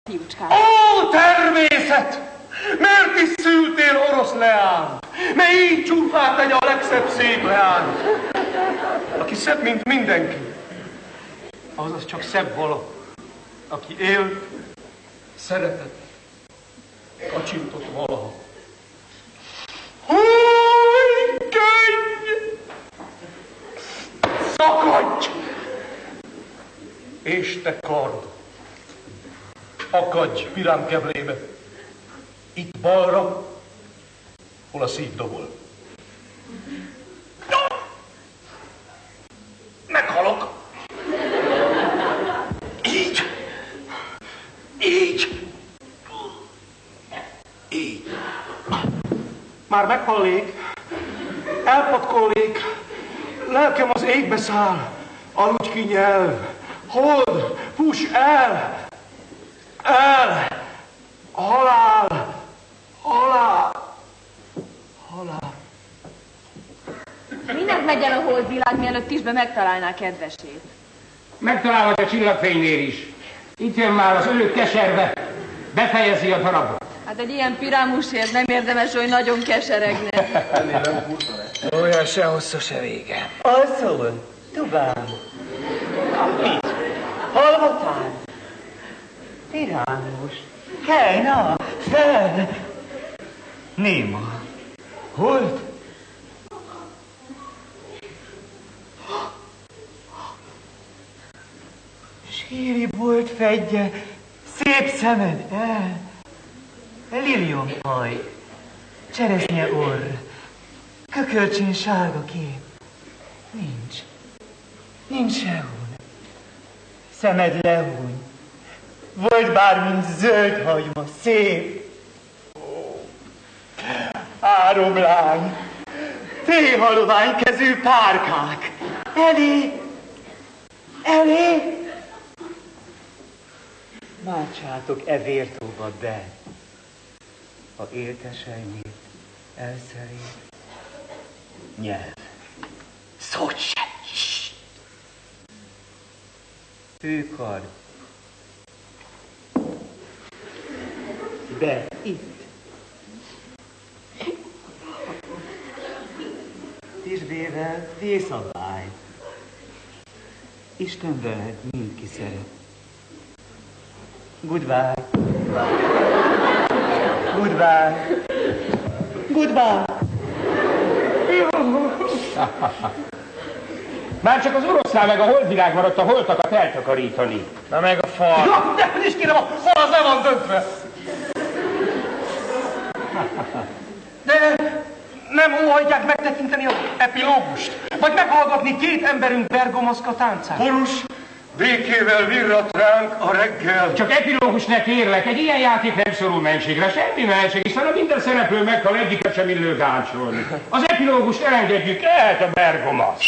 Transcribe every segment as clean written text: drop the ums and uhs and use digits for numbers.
fiúcskát. Ó, természet! Miért is szültél orosz leányt? Mely így csúfát tegye a legszebb szép leányt? Aki szebb, mint mindenki. Azaz csak szebb vala. Aki élt, szeretett, kacsintott valaha. Húj, könny! Szakadj! És te kard! Akadj Pirám keblébe! Itt balra, hol a szív dobol. Meghalok! Így! Így! Így! Már meghallék, elpatkollék, lelkem az égbe száll, aludj ki nyelv, hold, fuss el, el, halál, halál, halál. Mindent megy el a holdvilág, mielőtt Tisbe megtalálná kedvesét. Megtalálhatja Csillagfénynél is. Itt jön már az ölő keserve, befejezi a darabot. Hát egy ilyen pirámusért nem érdemes, hogy nagyon keseregne. Olyan se hosszú, se vége. Alszol, Tubám. Mit? Hallgatál? Pirámus. Hely, na, fel! Néma. Hold? Síri bolt fedje, szép szemed, lilionhaj, cseresznye orr, kökölcsén sárga kép. Nincs sehol. Szemed lehúny, volt bár, mint zöld hagyma, szép. Áromlány, téhalovány kezű párkák, elé. Mátsátok e vértóba be, ha éltesejmét elszerít. Nyelv, szót sem. Főkard. Be, itt. Tisbével vészabály. Isten veled mindki szeret. Goodbye. Goodbye. Goodbye. Már csak az oroszlán meg a holdvilág maradt a holtakat eltakarítani. Na meg a fal. Ja, de is kérem, a fal az le van döntve. De nem óhajtják megtekinteni az epilógust? Vagy meghallgatni két emberünk bergomaszka táncát? Horus, békével virrat ránk a reggel. Csak epilógus ne kérlek, egy ilyen játék nem szorul menségre, semmi mentség, hiszen a minden szereplő meghal, egyiket sem illő gáncsolni. Az epilógust elengedjük, lehet a bergomasz.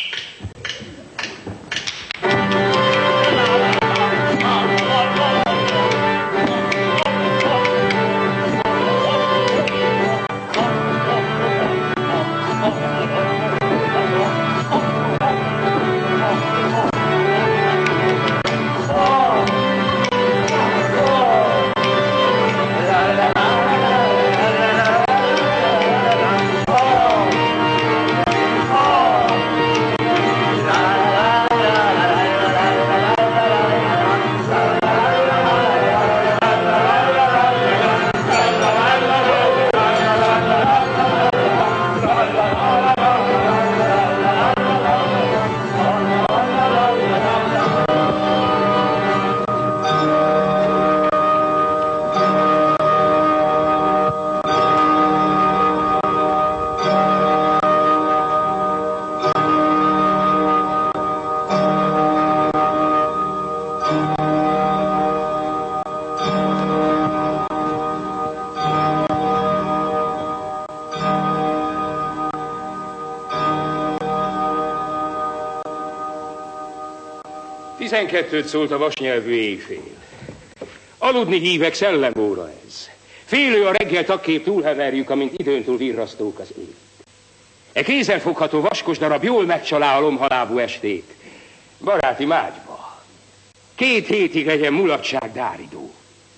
Kettőt szólt a vasnyelvű éjfél. Aludni hívek, szellemóra ez. Félő a reggel takképp túlheverjük, amint időn túl virrasztók az ég. E kézenfogható vaskos darab jól megcsalál a lomhalábú estét. Baráti mágyba. 2 hétig legyen mulatság dáridó.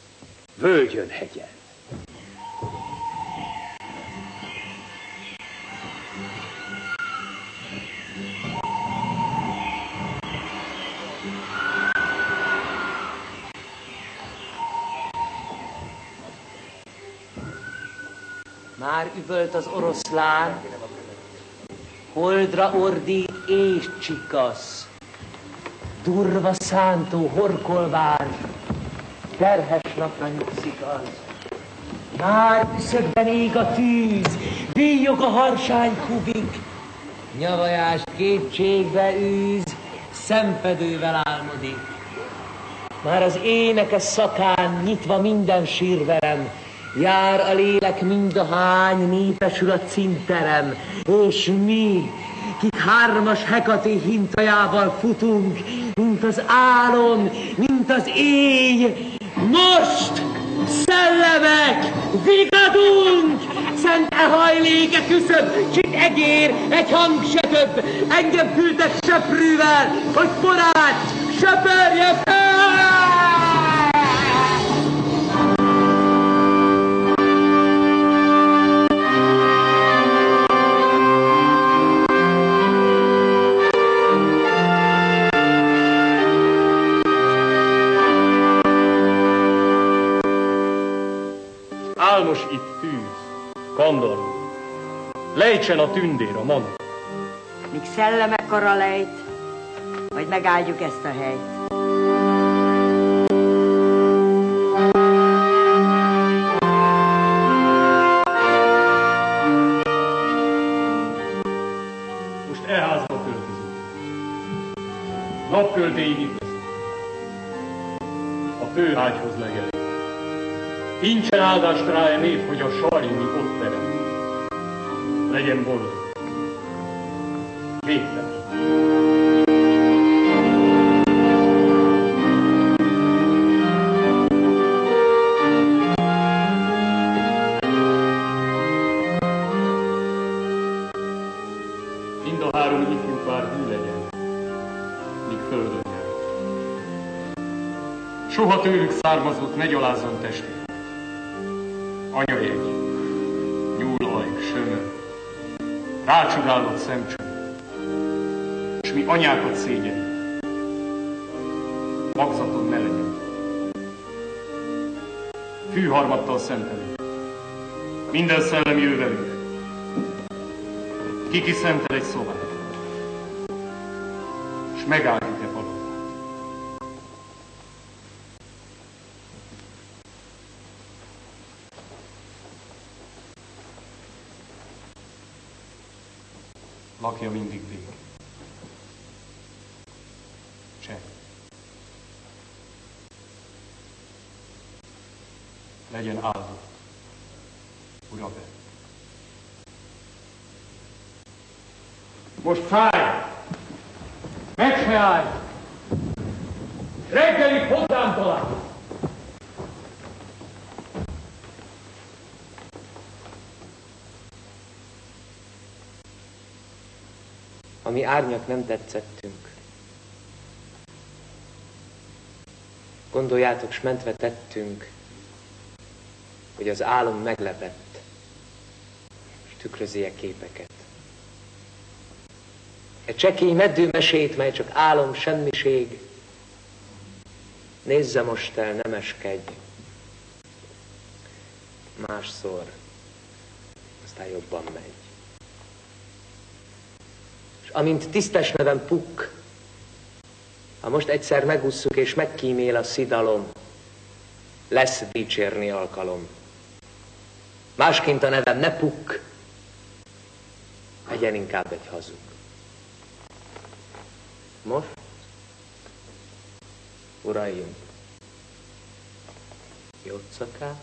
völgyön, hegyen. Már üvölt az oroszlán, holdra ordít és csikasz. Durva szántó horkolvár, terhes napra nyugszik az. Már üszögben ég a tűz, víjog a harsány kubik. Nyavajást kétségbe űz, szemfedővel álmodik. Már az énekes szakán nyitva minden sírverem, jár a lélek mindahány, népesül a cinterem, és mi, kik hármas Hekaté hintajával futunk, mint az álom, mint az éj, most, szellemek, vigadunk! Szent hajléke küszöb, csit egér, egy hang se több, engem küldtek söprűvel, hogy porát söpörje fel! Álmos itt tűz, kandalló, lejtsen a tündér a manok. Míg szellemek arra lejt, hogy megáldjuk ezt a helyt. Most e házba költözünk. Napköltéig itt leszünk. A főágyhoz legelünk. Nincsen áldást rá a nép, hogy a sarjúi ott terem. Legyen boldog. Végtelen. Mind a három ifjú pár hű legyen, míg földön jár. Soha tőlük származott ne gyalázzon testét. Anyajegy, nyúlaj, sömör, rácsodálott szemcső, s mi anyákat szégyenünk, magzaton ne legyen. Fűharmattal szentelünk, minden szellem jöv velünk, ki szentel egy szobát, s megálljuk-e palotát. Lakja mindig béke. Csend. Legyen áldott, Ura. Most fáj! Meg se állj! Reggelig hozzám talál! Ami árnyak nem tetszettünk. Gondoljátok, s mentve tettünk, hogy az álom meglepett, és tükrözi-e képeket. Egy csekély meddőmesét, mely csak álom, semmiség, nézze most el, nem eskedj. Másszor, aztán jobban megy. És amint tisztes nevem Pukk, ha most egyszer megússzuk és megkímél a szidalom, lesz dicsérni alkalom. Másként a nevem ne Pukk, legyen inkább egy hazug. Most, uraim, Jocakát,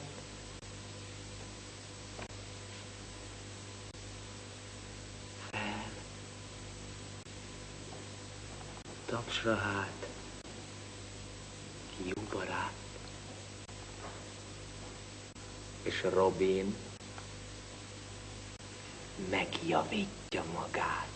fel, tapsra hát, jó barát, és Robin megjavítja magát.